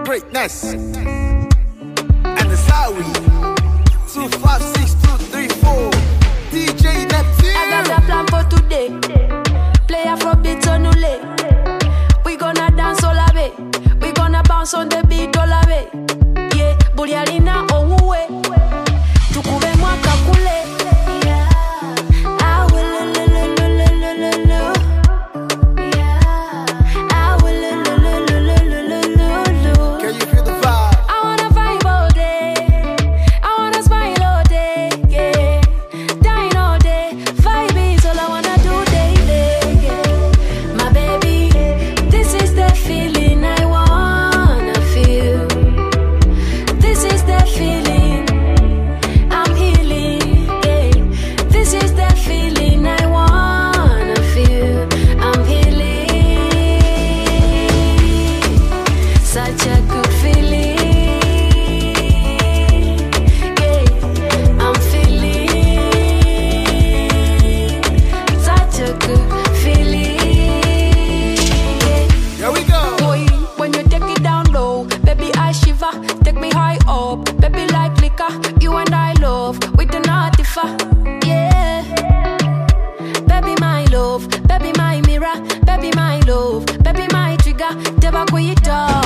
greatness. And the Sawi 256234 DJ Neptune. I got a plan for today. Play Afrobeat on Ule. We gonna dance all the way. We gonna bounce on the beat all the way. Yeah, Buliarina Owe. Tukube mwaka kule. You and I love with the Natifa, yeah. Baby my love, baby my mirror, baby my love, baby my trigger. Never quit up.